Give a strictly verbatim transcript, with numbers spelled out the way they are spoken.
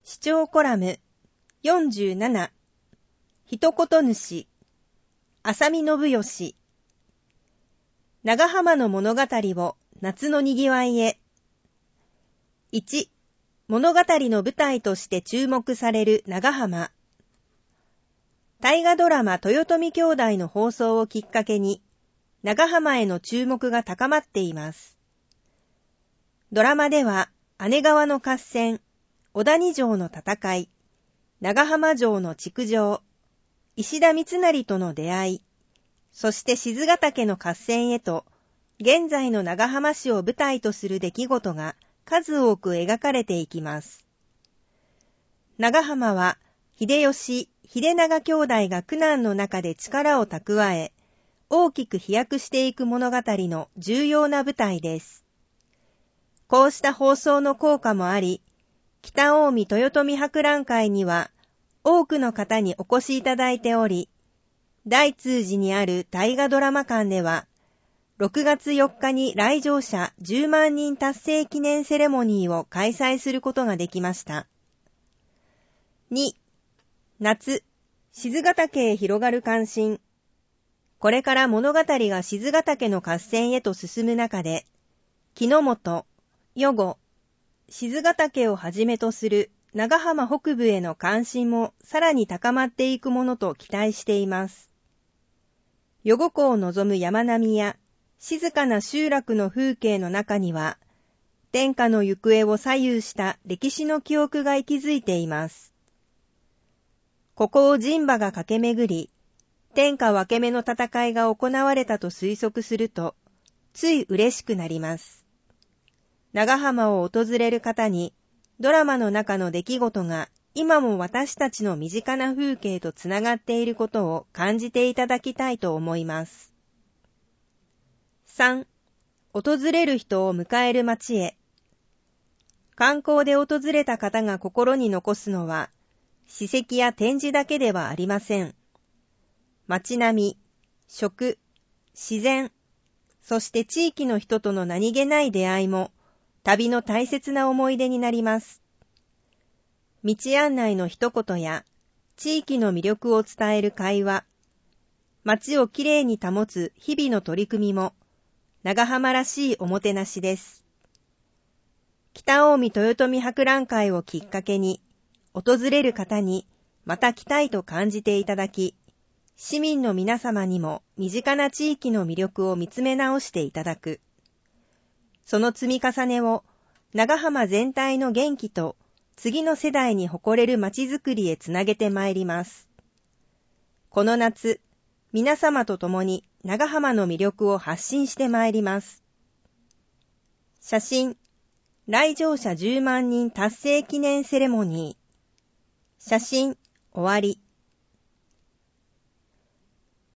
視聴コラムよんじゅうなな一言主浅見信義長浜の物語を夏のにぎわいへ。いち物語の舞台として注目される長浜。大河ドラマ豊臣兄弟の放送をきっかけに長浜への注目が高まっています。ドラマでは姉川の合戦、小谷城の戦い、長浜城の築城、石田三成との出会い、そして賤ヶ岳の合戦へと、現在の長浜市を舞台とする出来事が数多く描かれていきます。長浜は、秀吉、秀長兄弟が苦難の中で力を蓄え、大きく飛躍していく物語の重要な舞台です。こうした放送の効果もあり、北近江豊臣博覧会には多くの方にお越しいただいており、大通寺にある大河ドラマ館では、ろくがつよっかに来場者じゅうまんにん達成記念セレモニーを開催することができました。に夏、賤ヶ岳へ広がる関心。これから物語が賤ヶ岳の合戦へと進む中で、木之本、余呉、賤ヶ岳をはじめとする長浜北部への関心もさらに高まっていくものと期待しています。余呉湖を望む山並みや静かな集落の風景の中には、天下の行方を左右した歴史の記憶が息づいています。ここを人馬が駆け巡り、天下分け目の戦いが行われたと推測すると、つい嬉しくなります。長浜を訪れる方に、ドラマの中の出来事が今も私たちの身近な風景とつながっていることを感じていただきたいと思います。さん訪れる人を迎える街へ。観光で訪れた方が心に残すのは、史跡や展示だけではありません。街並み、食、自然、そして地域の人との何気ない出会いも、旅の大切な思い出になります。道案内の一言や、地域の魅力を伝える会話、街をきれいに保つ日々の取り組みも、長浜らしいおもてなしです。北近江豊臣博覧会をきっかけに、訪れる方にまた来たいと感じていただき、市民の皆様にも身近な地域の魅力を見つめ直していただく。その積み重ねを長浜全体の元気と次の世代に誇れる街づくりへつなげてまいります。この夏、皆様と共に長浜の魅力を発信してまいります。写真、来場者じゅうまんにん達成記念セレモニー。写真、終わり。